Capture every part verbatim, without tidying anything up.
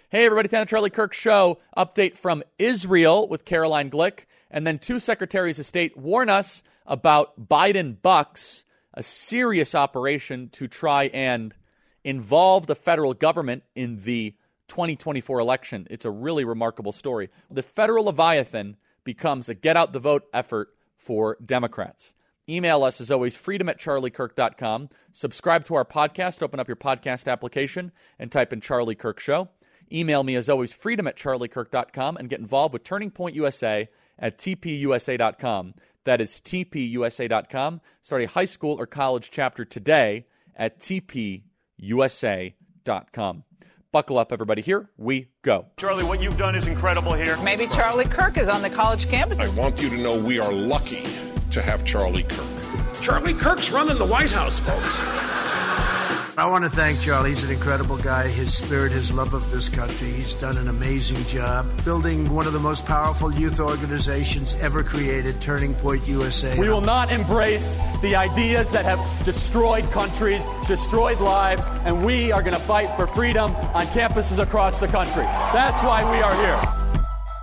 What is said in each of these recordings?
Hey, everybody, time the Charlie Kirk Show. Update from Israel with Caroline Glick. And then two secretaries of state warn us about Biden bucks, a serious operation to try and involve the federal government in the twenty twenty-four election. It's a really remarkable story. The federal Leviathan becomes a get-out-the-vote effort for Democrats. Email us, as always, freedom at charlie kirk dot com. Subscribe to our podcast. Open up your podcast application and type in Charlie Kirk Show. Email me, as always, freedom at charlie kirk dot com, and get involved with Turning Point U S A at t p u s a dot com. That is t p u s a dot com. Start a high school or college chapter today at t p u s a dot com. Buckle up, everybody. Here we go. Charlie, what you've done is incredible here. Maybe Charlie Kirk is on the college campuses. I want you to know we are lucky to have Charlie Kirk. Charlie Kirk's running the White House, folks. I want to thank Charlie. He's an incredible guy. His spirit, his love of this country. He's done an amazing job building one of the most powerful youth organizations ever created, Turning Point U S A. We will not embrace the ideas that have destroyed countries, destroyed lives, and we are going to fight for freedom on campuses across the country. That's why we are here.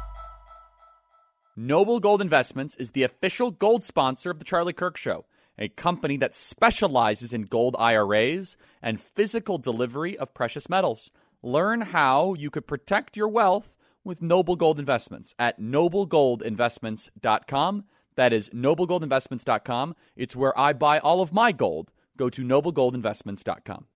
Noble Gold Investments is the official gold sponsor of the Charlie Kirk Show, a company that specializes in gold I R As and physical delivery of precious metals. Learn how you could protect your wealth with Noble Gold Investments at noble gold investments dot com. That is noble gold investments dot com. It's where I buy all of my gold. Go to noble gold investments dot com.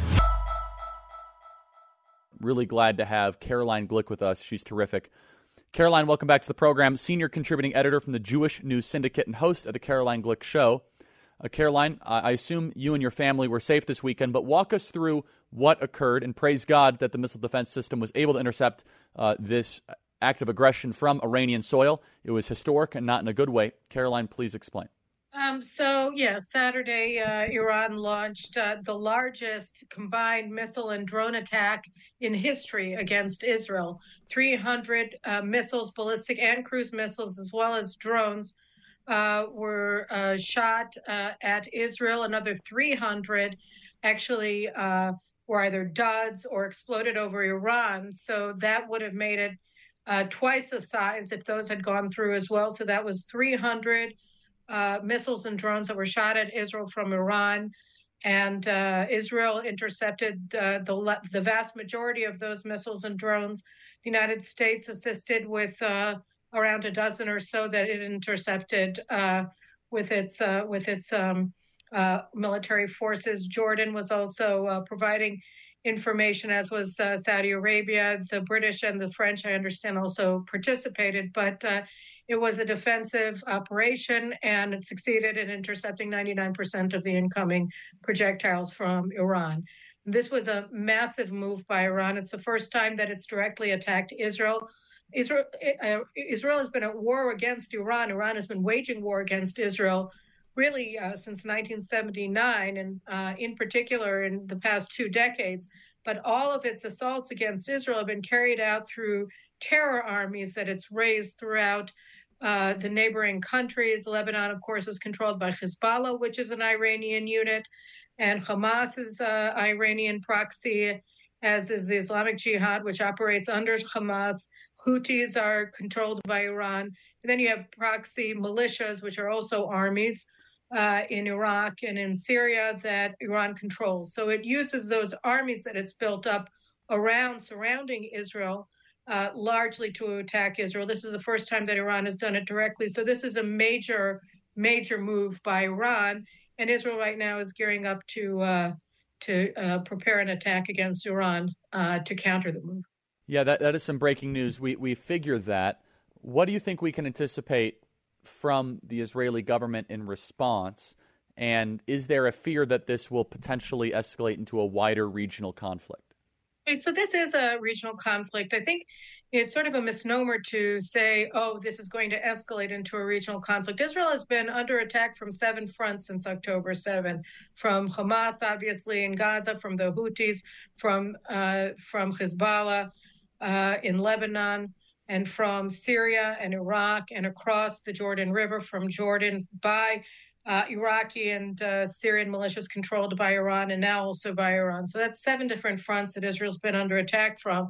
Really glad to have Caroline Glick with us. She's terrific. Caroline, welcome back to the program. Senior contributing editor from the Jewish News Syndicate and host of the Caroline Glick Show. Uh, Caroline, uh, I assume you and your family were safe this weekend, but walk us through what occurred, and praise God that the missile defense system was able to intercept uh, this act of aggression from Iranian soil. It was historic and not in a good way. Caroline, please explain. Um, so, yeah, Saturday, uh, Iran launched uh, the largest combined missile and drone attack in history against Israel. three hundred uh, missiles, ballistic and cruise missiles, as well as drones, uh, were uh, shot uh, at Israel. Another three hundred actually uh, were either duds or exploded over Iran. So that would have made it uh, twice the size if those had gone through as well. So that was three hundred Uh, missiles and drones that were shot at Israel from Iran, and uh, Israel intercepted uh, the the vast majority of those missiles and drones. The United States assisted with uh, around a dozen or so that it intercepted uh, with its uh, with its um, uh, military forces. Jordan was also uh, providing information, as was uh, Saudi Arabia. The British and the French, I understand, also participated, but uh, it was a defensive operation, and it succeeded in intercepting ninety-nine percent of the incoming projectiles from Iran. This was a massive move by Iran. It's the first time that it's directly attacked Israel. Israel, uh, Israel has been at war against Iran. Iran has been waging war against Israel really uh, since nineteen seventy-nine, and uh, in particular in the past two decades. But all of its assaults against Israel have been carried out through terror armies that it's raised throughout Uh, the neighboring countries. Lebanon, of course, is controlled by Hezbollah, which is an Iranian unit, and Hamas is uh, Iranian proxy, as is the Islamic Jihad, which operates under Hamas. Houthis are controlled by Iran. And then you have proxy militias, which are also armies uh, in Iraq and in Syria that Iran controls. So it uses those armies that it's built up around, surrounding Israel, Uh, largely to attack Israel. This is the first time that Iran has done it directly. So this is a major, major move by Iran. And Israel right now is gearing up to uh, to uh, prepare an attack against Iran uh, to counter the move. Yeah, that, that is some breaking news. We, we figure that. What do you think we can anticipate from the Israeli government in response? And is there a fear that this will potentially escalate into a wider regional conflict? Right, so this is a regional conflict. I think it's sort of a misnomer to say, oh, this is going to escalate into a regional conflict. Israel has been under attack from seven fronts since October seventh, from Hamas, obviously, in Gaza, from the Houthis, from uh, from Hezbollah uh, in Lebanon, and from Syria and Iraq, and across the Jordan River from Jordan by Uh, Iraqi and uh, Syrian militias controlled by Iran, and now also by Iran. So that's seven different fronts that Israel's been under attack from.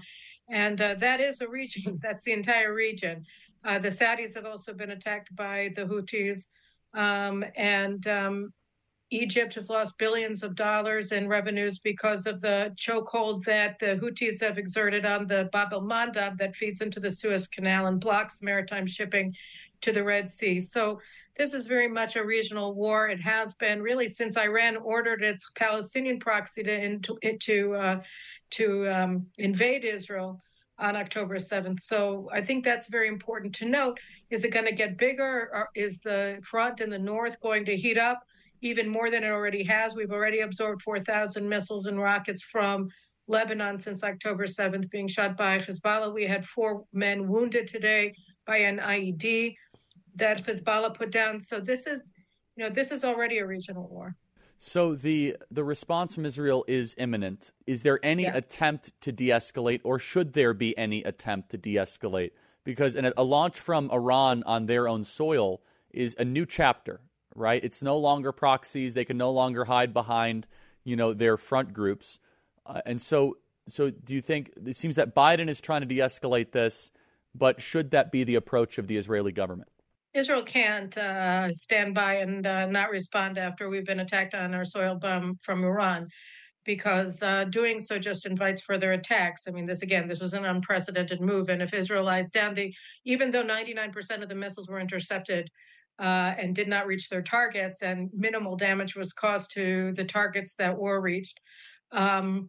And uh, that is a region. That's the entire region. Uh, the Saudis have also been attacked by the Houthis. Um, and um, Egypt has lost billions of dollars in revenues because of the chokehold that the Houthis have exerted on the Bab el-Mandab that feeds into the Suez Canal and blocks maritime shipping to the Red Sea. So this is very much a regional war. It has been really since Iran ordered its Palestinian proxy to into, to uh, to um, invade Israel on October seventh. So I think that's very important to note. Is it going to get bigger? Or is the front in the north going to heat up even more than it already has? We've already absorbed four thousand missiles and rockets from Lebanon since October seventh being shot by Hezbollah. We had four men wounded today by an I E D that Hezbollah put down. So this is, you know, this is already a regional war. So the the response from Israel is imminent. Is there any yeah. attempt to de-escalate, or should there be any attempt to de-escalate? Because an, a launch from Iran on their own soil is a new chapter, right? It's no longer proxies. They can no longer hide behind, you know, their front groups. Uh, and so, so do you think, it seems that Biden is trying to de-escalate this, but should that be the approach of the Israeli government? Israel can't uh, stand by and uh, not respond after we've been attacked on our soil um, from Iran, because uh, doing so just invites further attacks. I mean, this again, this was an unprecedented move. And if Israel lies down, the even though ninety-nine percent of the missiles were intercepted uh, and did not reach their targets, and minimal damage was caused to the targets that were reached, um,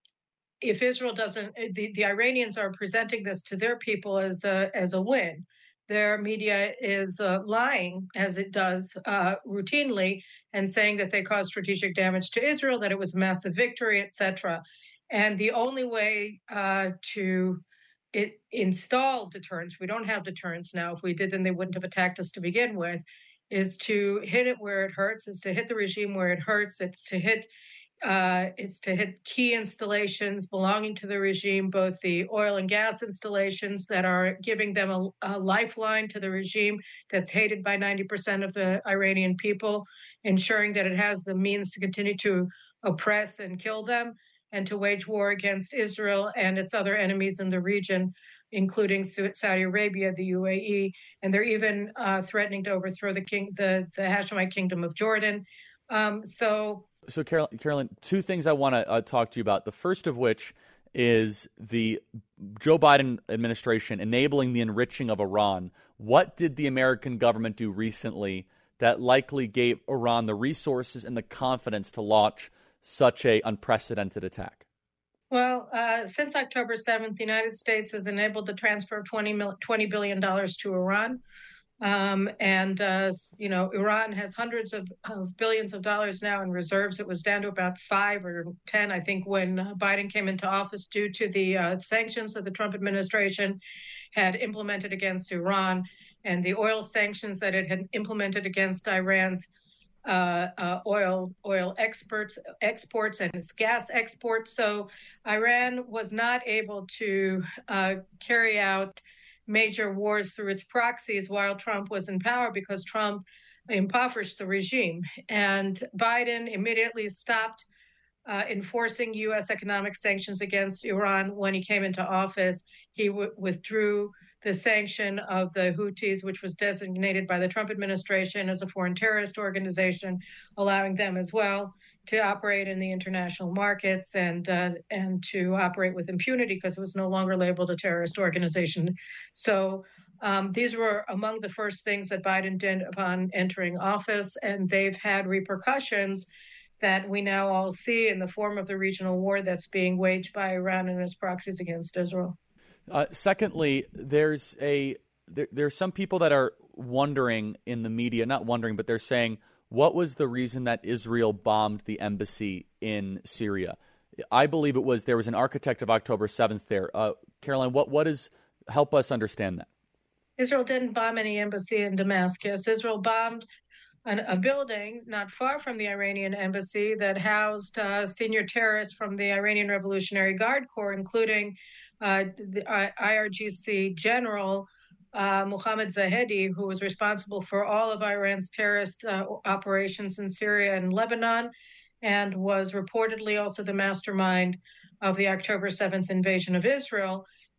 if Israel doesn't, the, the Iranians are presenting this to their people as a, as a win. Their media is uh, lying, as it does uh, routinely, and saying that they caused strategic damage to Israel, that it was a massive victory, et cetera. And the only way uh, to it, install deterrence, we don't have deterrence now. If we did, then they wouldn't have attacked us to begin with, is to hit it where it hurts, is to hit the regime where it hurts. It's to hit Uh, it's to hit key installations belonging to the regime, both the oil and gas installations that are giving them a, a lifeline to the regime that's hated by ninety percent of the Iranian people, ensuring that it has the means to continue to oppress and kill them and to wage war against Israel and its other enemies in the region, including Saudi Arabia, the U A E, and they're even uh, threatening to overthrow the, king, the, the Hashemite kingdom of Jordan. Um, so... So, Carol, Carolyn, two things I want to uh, talk to you about. The first of which is the Joe Biden administration enabling the enriching of Iran. What did the American government do recently that likely gave Iran the resources and the confidence to launch such a unprecedented attack? Well, uh, since October seventh, the United States has enabled the transfer of twenty billion dollars to Iran. Um, and, uh, you know, Iran has hundreds of, of billions of dollars now in reserves. It was down to about five or ten, I think, when uh, Biden came into office due to the uh, sanctions that the Trump administration had implemented against Iran and the oil sanctions that it had implemented against Iran's uh, uh, oil oil exports, exports and its gas exports. So Iran was not able to uh, carry out major wars through its proxies while Trump was in power, because Trump impoverished the regime. And Biden immediately stopped uh, enforcing U S economic sanctions against Iran when he came into office. He w- withdrew the sanction of the Houthis, which was designated by the Trump administration as a foreign terrorist organization, allowing them as well to operate in the international markets and uh, and to operate with impunity because it was no longer labeled a terrorist organization. So um, these were among the first things that Biden did upon entering office, and they've had repercussions that we now all see in the form of the regional war that's being waged by Iran and its proxies against Israel. Uh, secondly, there's a there, there's some people that are wondering in the media, not wondering, but they're saying, what was the reason that Israel bombed the embassy in Syria? I believe it was there was an architect of October seventh there. Uh, Caroline, what what is help us understand that? Israel didn't bomb any embassy in Damascus. Israel bombed an, a building not far from the Iranian embassy that housed uh, senior terrorists from the Iranian Revolutionary Guard Corps, including uh, the I R G C general Uh, Mohammad Zahedi, who was responsible for all of Iran's terrorist uh, operations in Syria and Lebanon, and was reportedly also the mastermind of the October seventh invasion of Israel.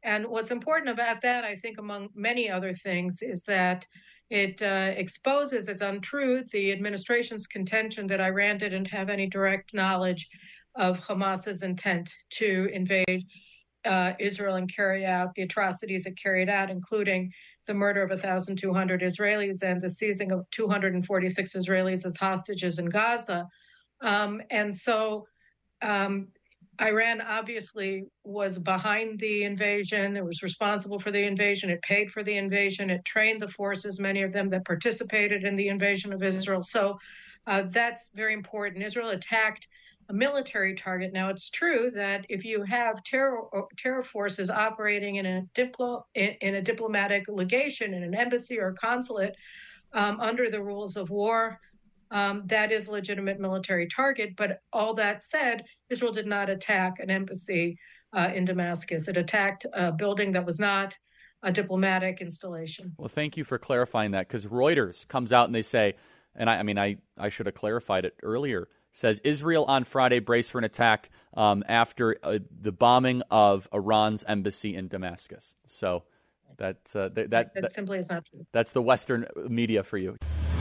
And what's important about that, I think, among many other things, is that it uh, exposes as untruth the administration's contention that Iran didn't have any direct knowledge of Hamas's intent to invade uh, Israel and carry out the atrocities it carried out, including the murder of one thousand two hundred Israelis and the seizing of two hundred forty-six Israelis as hostages in Gaza. Um, and so um, Iran obviously was behind the invasion. It was responsible for the invasion. It paid for the invasion. It trained the forces, many of them that participated in the invasion of Israel. So uh, that's very important. Israel attacked a military target. Now, it's true that if you have terror terror forces operating in a diplo in, in a diplomatic legation, in an embassy or consulate, um, under the rules of war, um, that is a legitimate military target. But all that said, Israel did not attack an embassy uh, in Damascus. It attacked a building that was not a diplomatic installation. Well, thank you for clarifying that, because Reuters comes out and they say, and I, I mean, I, I should have clarified it earlier, says Israel on Friday braced for an attack um, after uh, the bombing of Iran's embassy in Damascus. So that, uh, that, that, that simply is not true. That's the Western media for you.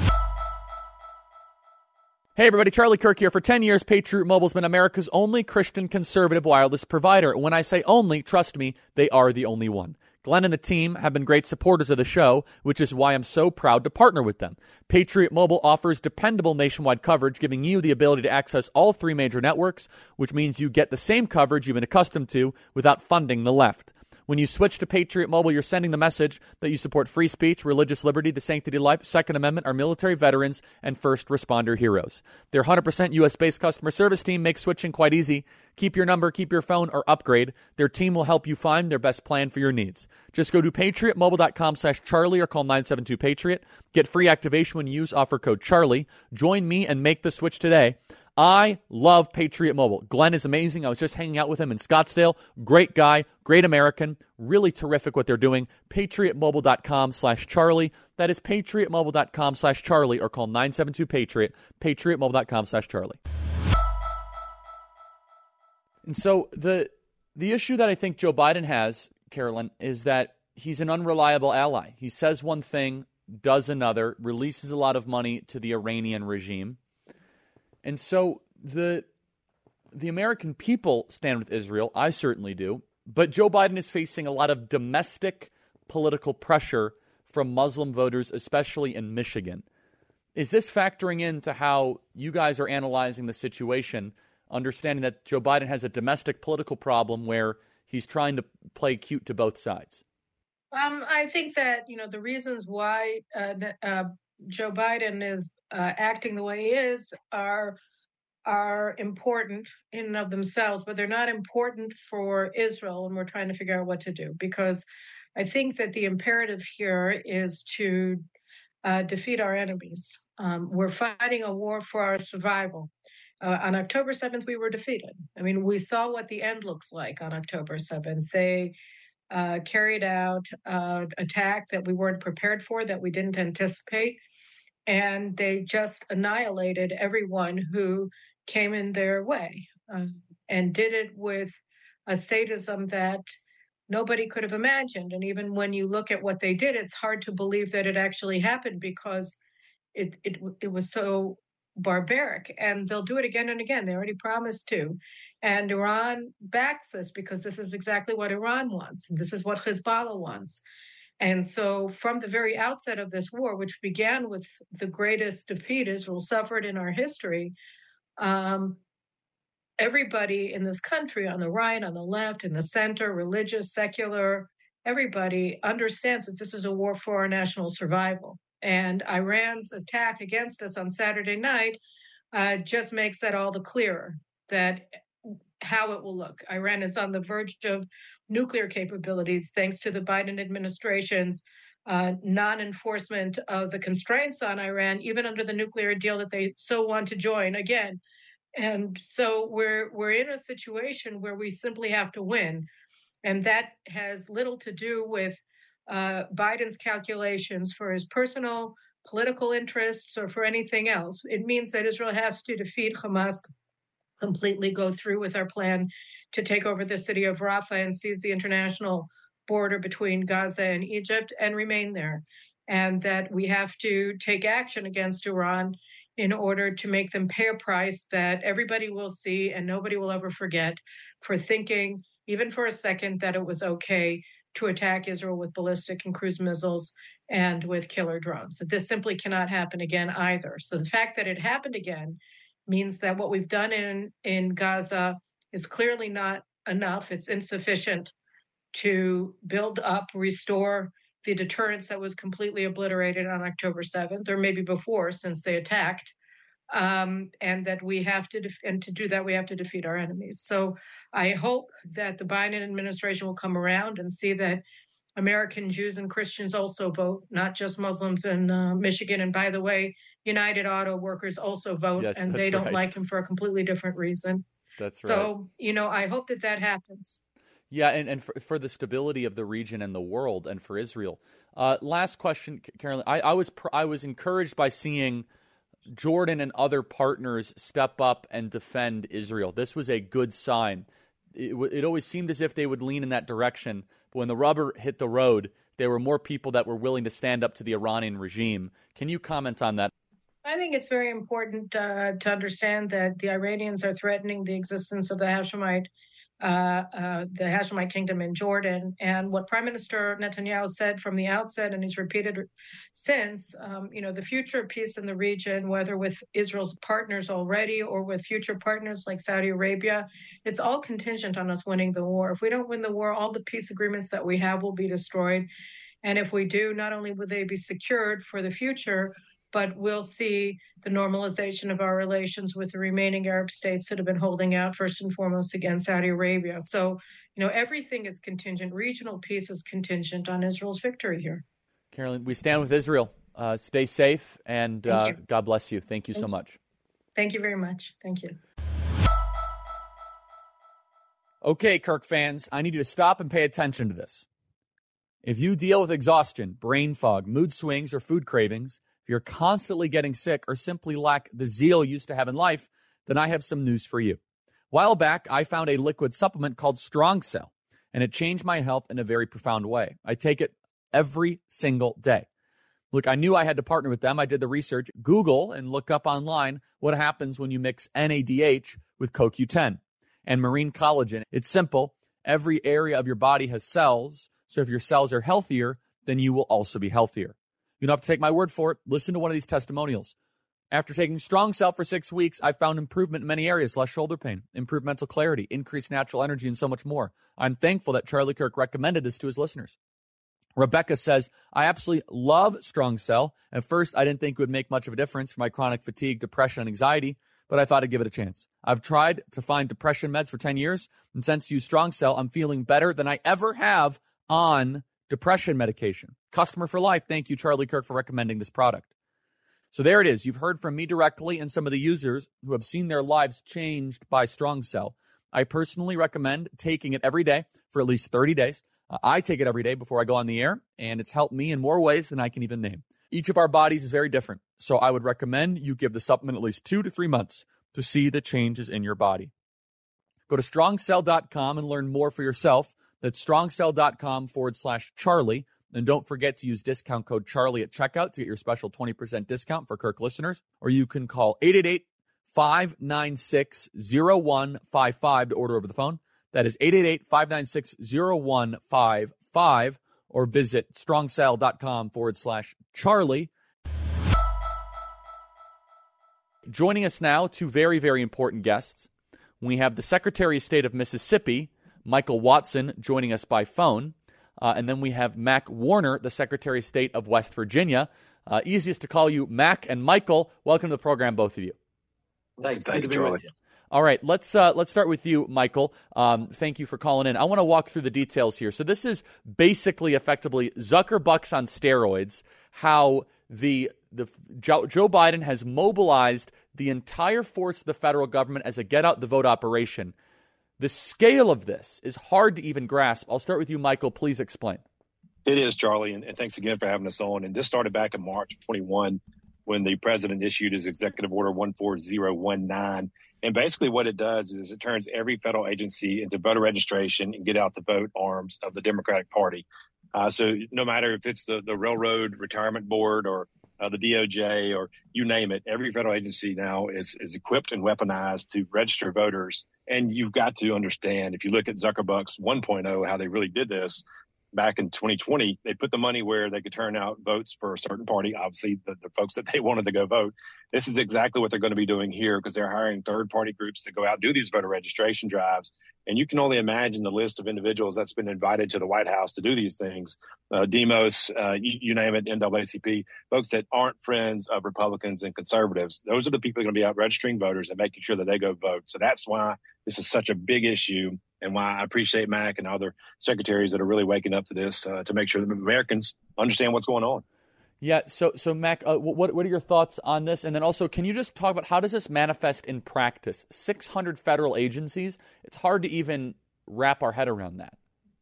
Hey everybody, Charlie Kirk here. For ten years, Patriot Mobile's been America's only Christian conservative wireless provider. When I say only, trust me, they are the only one. Glenn and the team have been great supporters of the show, which is why I'm so proud to partner with them. Patriot Mobile offers dependable nationwide coverage, giving you the ability to access all three major networks, which means you get the same coverage you've been accustomed to without funding the left. When you switch to Patriot Mobile, you're sending the message that you support free speech, religious liberty, the sanctity of life, Second Amendment, our military veterans, and first responder heroes. Their one hundred percent U S-based customer service team makes switching quite easy. Keep your number, keep your phone, or upgrade. Their team will help you find their best plan for your needs. Just go to patriotmobile.com slash Charlie or call nine seven two Patriot. Get free activation when you use offer code Charlie. Join me and make the switch today. I love Patriot Mobile. Glenn is amazing. I was just hanging out with him in Scottsdale. Great guy, great American, really terrific what they're doing. patriotmobile.com slash Charlie. That is patriotmobile.com slash Charlie or call nine seven two Patriot, patriotmobile.com slash Charlie. And so the the issue that I think Joe Biden has, Carolyn, is that he's an unreliable ally. He says one thing, does another, releases a lot of money to the Iranian regime. And so the the American people stand with Israel. I certainly do. But Joe Biden is facing a lot of domestic political pressure from Muslim voters, especially in Michigan. Is this factoring into how you guys are analyzing the situation, understanding that Joe Biden has a domestic political problem where he's trying to play cute to both sides? Um, I think that, you know, the reasons why uh, uh, Joe Biden is uh, acting the way he is are are important in and of themselves, but they're not important for Israel when we're trying to figure out what to do. Because I think that the imperative here is to uh, defeat our enemies. Um, we're fighting a war for our survival. Uh, on October seventh, we were defeated. I mean, we saw what the end looks like on October seventh. They uh, carried out an attack that we weren't prepared for, that we didn't anticipate. And they just annihilated everyone who came in their way uh, and did it with a sadism that nobody could have imagined. And even when you look at what they did, it's hard to believe that it actually happened because it it, it was so barbaric. And they'll do it again and again. They already promised to. And Iran backs this because this is exactly what Iran wants. And this is what Hezbollah wants. And so from the very outset of this war, which began with the greatest defeat Israel suffered in our history, um, everybody in this country, on the right, on the left, in the center, religious, secular, everybody understands that this is a war for our national survival. And Iran's attack against us on Saturday night uh, just makes that all the clearer, that how it will look. Iran is on the verge of nuclear capabilities, thanks to the Biden administration's uh, non-enforcement of the constraints on Iran, even under the nuclear deal that they so want to join again. And so we're we're in a situation where we simply have to win. And that has little to do with uh, Biden's calculations for his personal political interests or for anything else. It means that Israel has to defeat Hamas, completely go through with our plan to take over the city of Rafah and seize the international border between Gaza and Egypt and remain there, and that we have to take action against Iran in order to make them pay a price that everybody will see and nobody will ever forget for thinking, even for a second, that it was okay to attack Israel with ballistic and cruise missiles and with killer drones. That this simply cannot happen again either. So the fact that it happened again means that what we've done in, in Gaza is clearly not enough. It's insufficient to build up, restore the deterrence that was completely obliterated on October seventh, or maybe before, since they attacked, um, and that we have to, def- and to do that, we have to defeat our enemies. So I hope that the Biden administration will come around and see that American Jews and Christians also vote, not just Muslims in uh, Michigan. And by the way, United Auto Workers also vote, yes, and they don't right. like him for a completely different reason. That's so, right. So, you know, I hope that that happens. Yeah, and, and for, for the stability of the region and the world, and for Israel. Uh, last question, Carolyn. I, I was pr- I was encouraged by seeing Jordan and other partners step up and defend Israel. This was a good sign. It, w- it always seemed as if they would lean in that direction, but when the rubber hit the road, there were more people that were willing to stand up to the Iranian regime. Can you comment on that? I think it's very important uh, to understand that the Iranians are threatening the existence of the Hashemite Uh, uh, the Hashemite kingdom in Jordan. And what Prime Minister Netanyahu said from the outset, and he's repeated since, um, you know, the future of peace in the region, whether with Israel's partners already or with future partners like Saudi Arabia, it's all contingent on us winning the war. If we don't win the war, all the peace agreements that we have will be destroyed. And if we do, not only will they be secured for the future, but we'll see the normalization of our relations with the remaining Arab states that have been holding out first and foremost against Saudi Arabia. So, you know, everything is contingent. Regional peace is contingent on Israel's victory here. Carolyn, we stand with Israel. Uh, stay safe, and uh, God bless you. Thank you Thank so you. much. Thank you very much. Thank you. Okay, Kirk fans, I need you to stop and pay attention to this. If you deal with exhaustion, brain fog, mood swings, or food cravings, if you're constantly getting sick or simply lack the zeal you used to have in life, then I have some news for you. A while back, I found a liquid supplement called Strong Cell, and it changed my health in a very profound way. I take it every single day. Look, I knew I had to partner with them. I did the research. Google and look up online what happens when you mix N A D H with C O Q ten and marine collagen. It's simple. Every area of your body has cells, so if your cells are healthier, then you will also be healthier. You don't have to take my word for it. Listen to one of these testimonials. After taking Strong Cell for six weeks, I found improvement in many areas, less shoulder pain, improved mental clarity, increased natural energy, and so much more. I'm thankful that Charlie Kirk recommended this to his listeners. Rebecca says, I absolutely love Strong Cell. At first, I didn't think it would make much of a difference for my chronic fatigue, depression, and anxiety, but I thought I'd give it a chance. I've tried to find depression meds for ten years, and since you Strong Cell, I'm feeling better than I ever have on depression medication. Customer for life. Thank you, Charlie Kirk, for recommending this product. So there it is. You've heard from me directly and some of the users who have seen their lives changed by Strong Cell. I personally recommend taking it every day for at least thirty days. Uh, I take it every day before I go on the air, and it's helped me in more ways than I can even name. Each of our bodies is very different, so I would recommend you give the supplement at least two to three months to see the changes in your body. Go to strong cell dot com and learn more for yourself. That's strongcell.com forward slash Charlie. And don't forget to use discount code Charlie at checkout to get your special twenty percent discount for Kirk listeners. Or you can call eight eight eight, five nine six, zero one five five to order over the phone. That is eight eight eight, five nine six, zero one five five. Or visit strongcell.com forward slash Charlie. Joining us now, two very, very important guests. We have the Secretary of State of Mississippi, Michael Watson, joining us by phone. Uh, and then we have Mac Warner, the Secretary of State of West Virginia. Uh, easiest to call you Mac and Michael. Welcome to the program, both of you. Thanks. Thank you, Charlie. All right, let's uh, let's start with you, Michael. Um, thank you for calling in. I want to walk through the details here. So this is basically, effectively, Zuckerbucks on steroids. How the the Joe, Joe Biden has mobilized the entire force of the federal government as a get-out-the-vote operation. The scale of this is hard to even grasp. I'll start with you, Michael. Please explain. It is, Charlie, and, and thanks again for having us on. And this started back in March of twenty-one when the president issued his executive order one four zero one nine. And basically what it does is it turns every federal agency into voter registration and get out the vote arms of the Democratic Party. Uh, so no matter if it's the, the Railroad Retirement Board or uh, the D O J or you name it, every federal agency now is, is equipped and weaponized to register voters. And you've got to understand, if you look at Zuckerbuck's one point oh, how they really did this, back in twenty twenty, they put the money where they could turn out votes for a certain party, obviously the, the folks that they wanted to go vote. This is exactly what they're going to be doing here because they're hiring third-party groups to go out and do these voter registration drives. And you can only imagine the list of individuals that's been invited to the White House to do these things. Uh, Demos, uh, you, you name it, N double A C P, folks that aren't friends of Republicans and conservatives. Those are the people who are going to be out registering voters and making sure that they go vote. So that's why this is such a big issue and why I appreciate Mac and other secretaries that are really waking up to this uh, to make sure that Americans understand what's going on. Yeah. So, so Mac, uh, what what are your thoughts on this? And then also, can you just talk about how does this manifest in practice? six hundred federal agencies. It's hard to even wrap our head around that.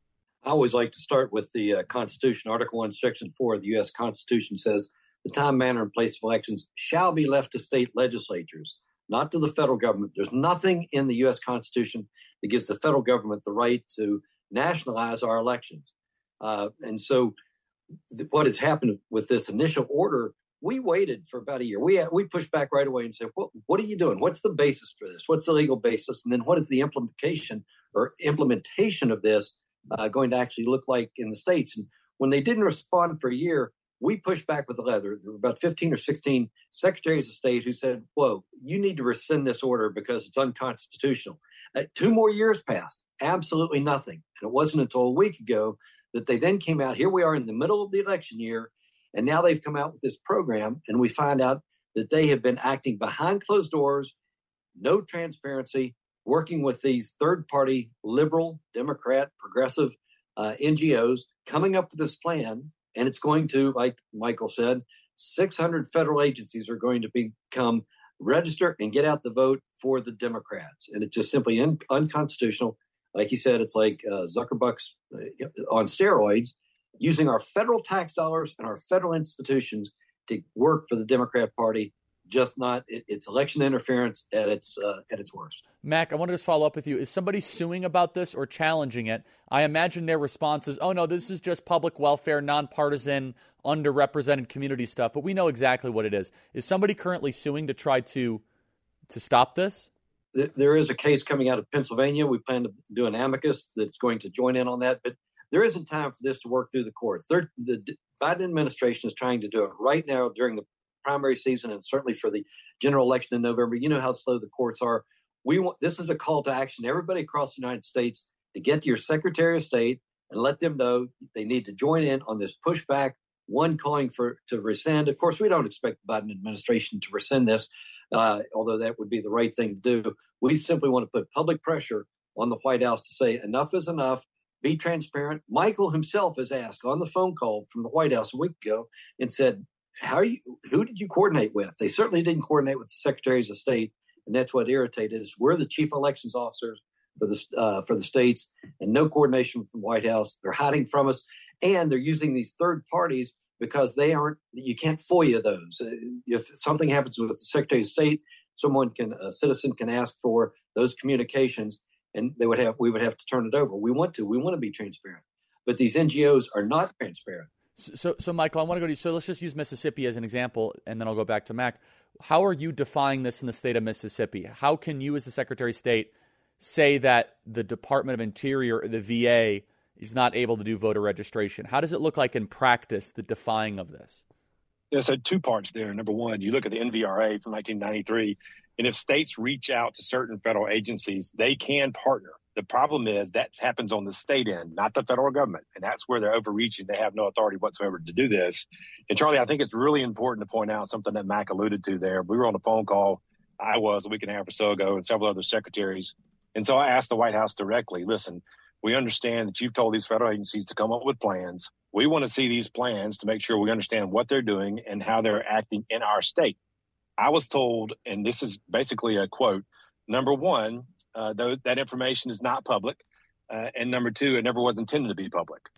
I always like to start with the uh, Constitution. Article one, Section four of the U S Constitution says the time, manner, and place of elections shall be left to state legislatures, not to the federal government. There's nothing in the U S Constitution that gives the federal government the right to nationalize our elections. Uh, and so th- what has happened with this initial order, we waited for about a year. We we pushed back right away and said, well, what are you doing? What's the basis for this? What's the legal basis? And then what is the implementation or implementation of this uh, going to actually look like in the states? And when they didn't respond for a year, we pushed back with the letter. There were about fifteen or sixteen secretaries of state who said, whoa, you need to rescind this order because it's unconstitutional. Uh, two more years passed, absolutely nothing. And it wasn't until a week ago that they then came out. Here we are in the middle of the election year, and now they've come out with this program, and we find out that they have been acting behind closed doors, no transparency, working with these third-party liberal, Democrat, progressive uh, N G Os, coming up with this plan. And it's going to, like Michael said, six hundred federal agencies are going to become register and get out the vote for the Democrats. And it's just simply un- unconstitutional. Like you said, it's like uh, Zuckerbuck's uh, on steroids, using our federal tax dollars and our federal institutions to work for the Democrat Party. Just not, it, it's election interference at its uh, at its worst. Mac, I want to just follow up with you. Is somebody suing about this or challenging it? I imagine their response is, oh, no, this is just public welfare, nonpartisan, underrepresented community stuff. But we know exactly what it is. Is somebody currently suing to try to to stop this? There is a case coming out of Pennsylvania. We plan to do an amicus that's going to join in on that. But there isn't time for this to work through the courts. They're, the Biden administration is trying to do it right now during the primary season and certainly for the general election in November. You know how slow the courts are. We want, this is a call to action. Everybody across the United States to get to your Secretary of State and let them know they need to join in on this pushback, one calling for to rescind. Of course, we don't expect the Biden administration to rescind this, uh, although that would be the right thing to do. We simply want to put public pressure on the White House to say enough is enough, be transparent. Michael himself has asked on the phone call from the White House a week ago and said, How are you? Who did you coordinate with? They certainly didn't coordinate with the secretaries of state, and that's what irritated us. We're the chief elections officers for the uh, for the states, and no coordination from the White House. They're hiding from us, and they're using these third parties because they aren't. You can't FOIA those. If something happens with the Secretary of State, someone can, a citizen can ask for those communications, and they would have. We would have to turn it over. We want to. We want to be transparent, but these N G Os are not transparent. So, so Michael, I want to go to you. So let's just use Mississippi as an example, and then I'll go back to Mac. How are you defying this in the state of Mississippi? How can you, as the Secretary of State, say that the Department of Interior, the V A, is not able to do voter registration? How does it look like in practice, the defying of this? Yeah, so two parts there. Number one, you look at the N V R A from nineteen ninety-three, and if states reach out to certain federal agencies, they can partner. The problem is that happens on the state end, not the federal government. And that's where they're overreaching. They have no authority whatsoever to do this. And Charlie, I think it's really important to point out something that Mac alluded to there. We were on a phone call, I was a week and a half or so ago, and several other secretaries. And so I asked the White House directly, listen, we understand that you've told these federal agencies to come up with plans. We want to see these plans to make sure we understand what they're doing and how they're acting in our state. I was told, and this is basically a quote, number one, Uh, those, that information is not public. Uh, and number two, it never was intended to be public.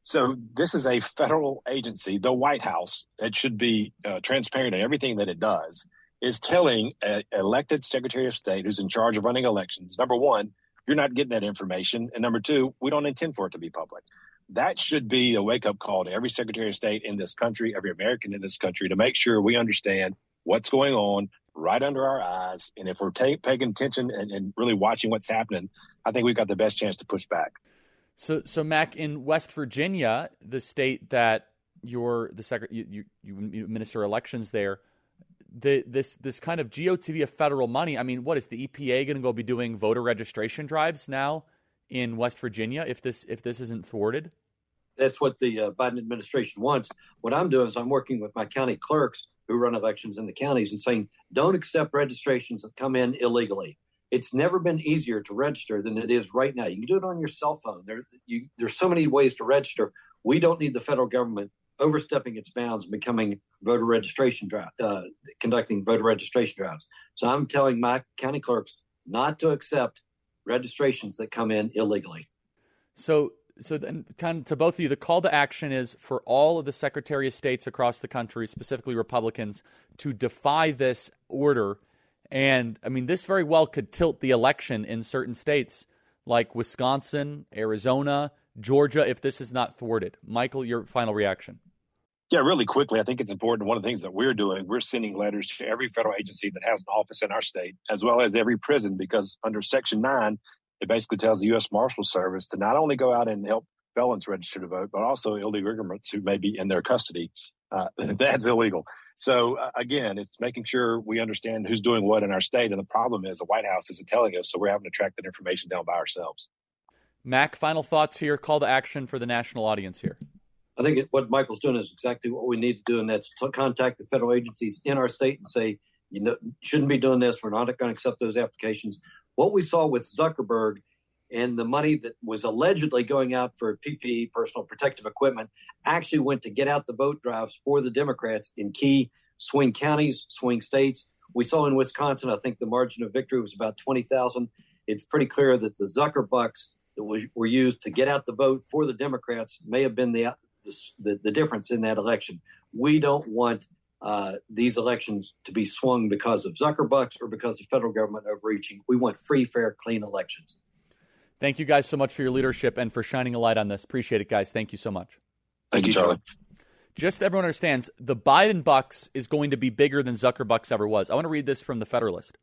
So this is a federal agency, the White House. It should be uh, transparent in everything that it does, is telling an elected Secretary of State who's in charge of running elections, number one, you're not getting that information. And number two, we don't intend for it to be public. That should be a wake-up call to every Secretary of State in this country, every American in this country, to make sure we understand what's going on right under our eyes. And if we're ta- paying attention and, and really watching what's happening, I think we've got the best chance to push back. So, so Mac, in West Virginia, the state that you're the secret, you, you, you administer elections there, the, this this kind of G O T V of federal money. I mean, what is the E P A going to go be doing voter registration drives now in West Virginia if this if this isn't thwarted? That's what the uh, Biden administration wants. What I'm doing is I'm working with my county clerks who run elections in the counties and saying, don't accept registrations that come in illegally. It's never been easier to register than it is right now. You can do it on your cell phone. There, you, there's so many ways to register. We don't need the federal government overstepping its bounds and becoming voter registration drive, uh, conducting voter registration drives. So I'm telling my county clerks not to accept registrations that come in illegally. So, so then, kind of to both of you, the call to action is for all of the Secretary of States across the country, specifically Republicans, to defy this order. And, I mean, this very well could tilt the election in certain states like Wisconsin, Arizona, Georgia, if this is not thwarted. Michael, your final reaction. Yeah, really quickly, I think it's important. One of the things that we're doing, we're sending letters to every federal agency that has an office in our state, as well as every prison, because under Section nine, it basically tells the U S Marshal Service to not only go out and help felons register to vote, but also illegal immigrants who may be in their custody. Uh, that's illegal. So, uh, again, it's making sure we understand who's doing what in our state. And the problem is the White House isn't telling us, so we're having to track that information down by ourselves. Mac, final thoughts here, call to action for the national audience here. I think it, what Michael's doing is exactly what we need to do, and that's to contact the federal agencies in our state and say, you know, shouldn't be doing this. We're not going to accept those applications. What we saw with Zuckerberg and the money that was allegedly going out for P P E, personal protective equipment, actually went to get out the vote drives for the Democrats in key swing counties, swing states. We saw in Wisconsin, I think the margin of victory was about twenty thousand. It's pretty clear that the Zucker bucks that was, were used to get out the vote for the Democrats may have been the the, the difference in that election. We don't want uh, these elections to be swung because of Zucker bucks or because of federal government overreaching. We want free, fair, clean elections. Thank you guys so much for your leadership and for shining a light on this. Appreciate it, guys. Thank you so much. Thank you, Charlie. Just so everyone understands, the Biden bucks is going to be bigger than Zucker bucks ever was. I want to read this from the Federalist.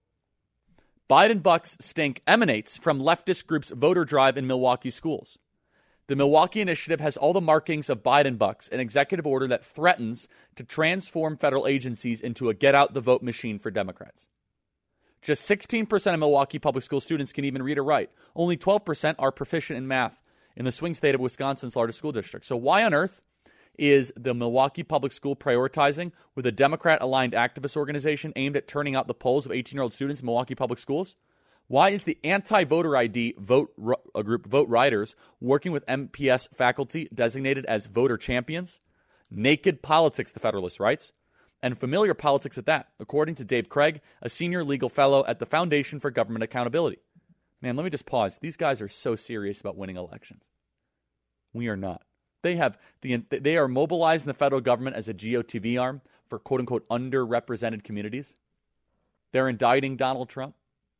Biden bucks stink emanates from leftist groups' voter drive in Milwaukee schools. The Milwaukee Initiative has all the markings of Biden bucks, an executive order that threatens to transform federal agencies into a get-out-the-vote machine for Democrats. Just sixteen percent of Milwaukee public school students can even read or write. Only twelve percent are proficient in math in the swing state of Wisconsin's largest school district. So why on earth is the Milwaukee Public School prioritizing with a Democrat-aligned activist organization aimed at turning out the polls of eighteen-year-old students in Milwaukee Public Schools? Why is the anti-voter I D vote a group Vote Riders working with M P S faculty designated as voter champions? Naked politics, the Federalist writes, and familiar politics at that, according to Dave Craig, a senior legal fellow at the Foundation for Government Accountability. Man, let me just pause. These guys are so serious about winning elections. We are not. They have the they are mobilizing the federal government as a G O T V arm for quote-unquote underrepresented communities. They're indicting Donald Trump.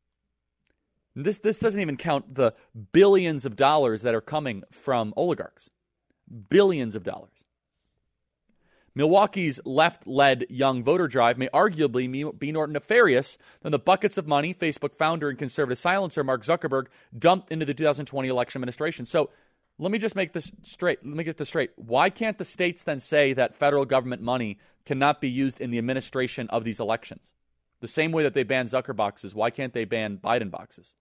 This this doesn't even count the billions of dollars that are coming from oligarchs. Billions of dollars. Milwaukee's left-led young voter drive may arguably be more nefarious than the buckets of money Facebook founder and conservative silencer Mark Zuckerberg dumped into the two thousand twenty election administration. So let me just make this straight. Let me get this straight. Why can't the states then say that federal government money cannot be used in the administration of these elections? The same way that they ban Zucker boxes, why can't they ban Biden boxes?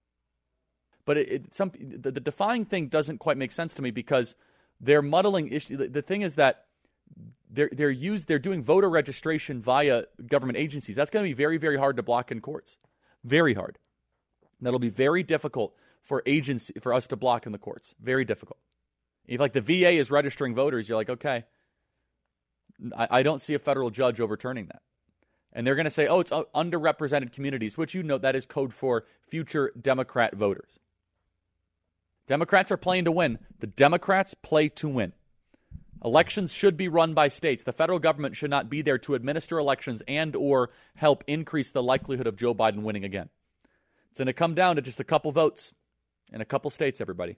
But it, it, some, the, the defying thing doesn't quite make sense to me because they're muddling issue. The, the thing is that they're they're used they're doing voter registration via government agencies. That's going to be very, very hard to block in courts. Very hard. That'll be very difficult for agency for us to block in the courts. Very difficult. If like the V A is registering voters, you're like, okay, I, I don't see a federal judge overturning that. And they're going to say, oh, it's underrepresented communities, which you know that is code for future Democrat voters. Democrats are playing to win. The Democrats play to win. Elections should be run by states. The federal government should not be there to administer elections and or help increase the likelihood of Joe Biden winning again. It's going to come down to just a couple votes in a couple states, everybody.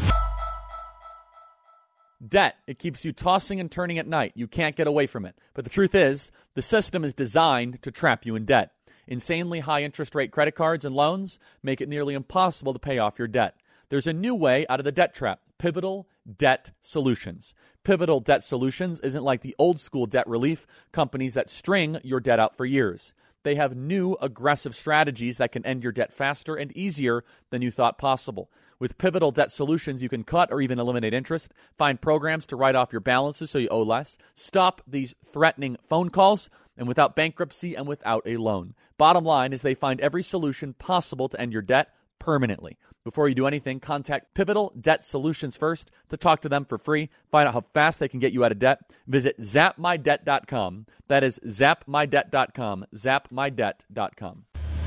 Debt. It keeps you tossing and turning at night. You can't get away from it. But the truth is, the system is designed to trap you in debt. Insanely high interest rate credit cards and loans make it nearly impossible to pay off your debt. There's a new way out of the debt trap. Pivotal Debt Solutions. Pivotal Debt Solutions isn't like the old school debt relief companies that string your debt out for years. They have new aggressive strategies that can end your debt faster and easier than you thought possible. With Pivotal Debt Solutions, you can cut or even eliminate interest, find programs to write off your balances so you owe less, stop these threatening phone calls, and without bankruptcy and without a loan. Bottom line is they find every solution possible to end your debt permanently. Before you do anything, contact Pivotal Debt Solutions first to talk to them for free. Find out how fast they can get you out of debt. Visit zap my debt dot com. That is zap my debt dot com. zap my debt dot com.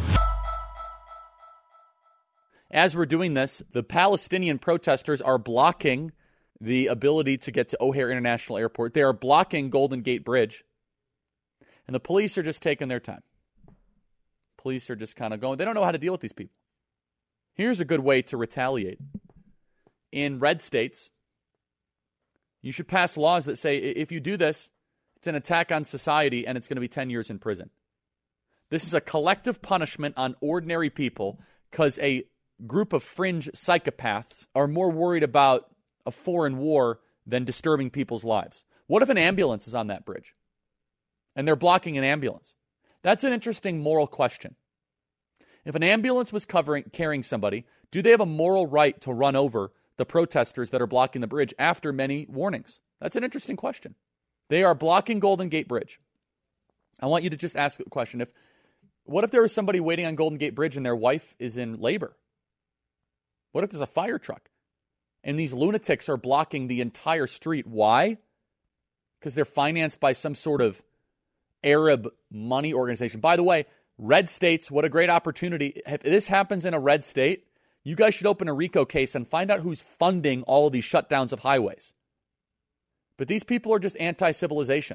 As we're doing this, the Palestinian protesters are blocking the ability to get to O'Hare International Airport. They are blocking Golden Gate Bridge. And the police are just taking their time. Police are just kind of going, they don't know how to deal with these people. Here's a good way to retaliate. In red states, you should pass laws that say if you do this, it's an attack on society and it's going to be ten years in prison. This is a collective punishment on ordinary people because a group of fringe psychopaths are more worried about a foreign war than disturbing people's lives. What if an ambulance is on that bridge and they're blocking an ambulance? That's an interesting moral question. If an ambulance was covering, carrying somebody, do they have a moral right to run over the protesters that are blocking the bridge after many warnings? That's an interesting question. They are blocking Golden Gate Bridge. I want you to just ask a question. If, what if there was somebody waiting on Golden Gate Bridge and their wife is in labor? What if there's a fire truck and these lunatics are blocking the entire street? Why? Because they're financed by some sort of Arab money organization. By the way, red states, what a great opportunity. If this happens in a red state, you guys should open a RICO case and find out who's funding all of these shutdowns of highways. But these people are just anti-civilization.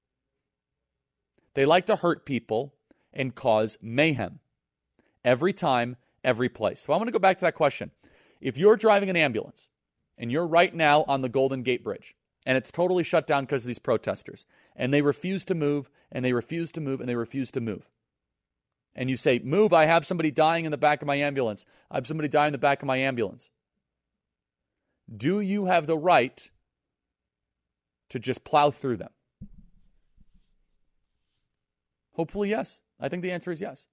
They like to hurt people and cause mayhem. Every time, every place. So I want to go back to that question. If you're driving an ambulance and you're right now on the Golden Gate Bridge and it's totally shut down because of these protesters and they refuse to move and they refuse to move and they refuse to move. And you say, move, I have somebody dying in the back of my ambulance. I have somebody dying in the back of my ambulance. Do you have the right to just plow through them? Hopefully, yes. I think the answer is yes.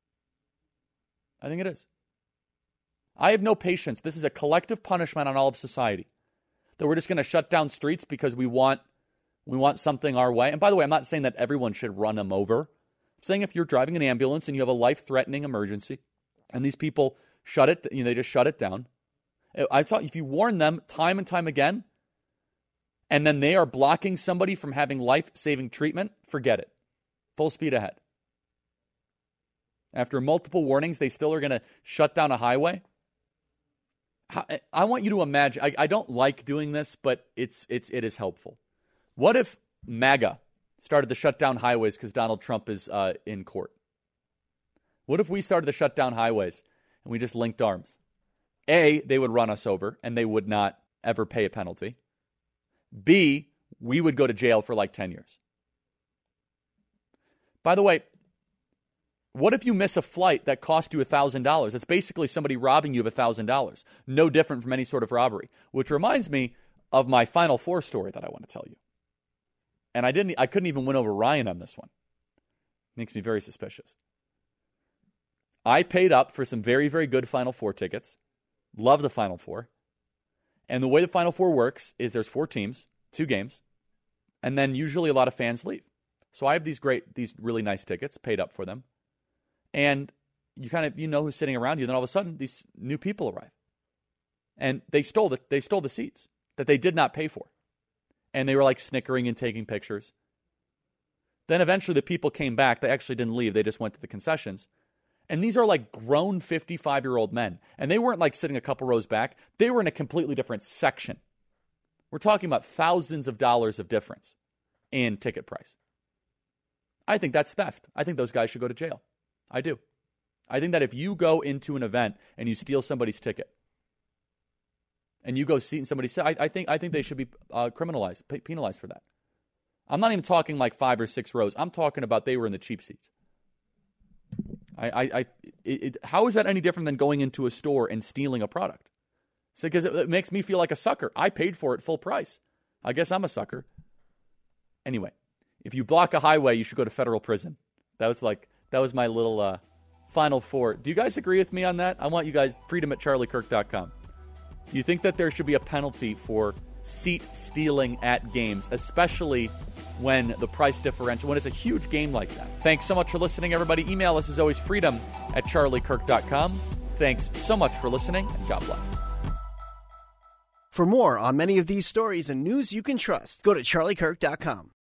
I think it is. I have no patience. This is a collective punishment on all of society. That we're just going to shut down streets because we want we want something our way. And by the way, I'm not saying that everyone should run them over. I'm saying if you're driving an ambulance and you have a life-threatening emergency and these people shut it, you know, they just shut it down. I thought if you warn them time and time again and then they are blocking somebody from having life-saving treatment, forget it. Full speed ahead. After multiple warnings, they still are going to shut down a highway. I want you to imagine, I, I don't like doing this, but it's it's it is helpful. What if MAGA started to shut down highways because Donald Trump is uh, in court? What if we started to shut down highways and we just linked arms? A, they would run us over and they would not ever pay a penalty. B, we would go to jail for like ten years. By the way, what if you miss a flight that cost you one thousand dollars? It's basically somebody robbing you of one thousand dollars. No different from any sort of robbery. Which reminds me of my Final Four story that I want to tell you. And I didn't. I couldn't even win over Ryan on this one. Makes me very suspicious. I paid up for some very, very good Final Four tickets. Love the Final Four. And the way the Final Four works is there's four teams, two games, and then usually a lot of fans leave. So I have these great, these really nice tickets, paid up for them. And you kind of, you know who's sitting around you. Then all of a sudden, these new people arrive. And they stole the, they stole the seats that they did not pay for. And they were like snickering and taking pictures. Then eventually the people came back. They actually didn't leave. They just went to the concessions. And these are like grown fifty-five-year-old men. And they weren't like sitting a couple rows back. They were in a completely different section. We're talking about thousands of dollars of difference in ticket price. I think that's theft. I think those guys should go to jail. I do. I think that if you go into an event and you steal somebody's ticket and you go seat in somebody's seat, I, I think I think they should be uh, criminalized, penalized for that. I'm not even talking like five or six rows. I'm talking about they were in the cheap seats. I, I, I it, it, how is that any different than going into a store and stealing a product? So because it, it makes me feel like a sucker. I paid for it full price. I guess I'm a sucker. Anyway, if you block a highway, you should go to federal prison. That was like that was my little uh, final four. Do you guys agree with me on that? I want you guys freedom at charlie kirk dot com. Do you think that there should be a penalty for seat stealing at games, especially when the price differential, when it's a huge game like that? Thanks so much for listening, everybody. Email us as always, freedom at charlie kirk dot com. Thanks so much for listening, and God bless. For more on many of these stories and news you can trust, go to charlie kirk dot com.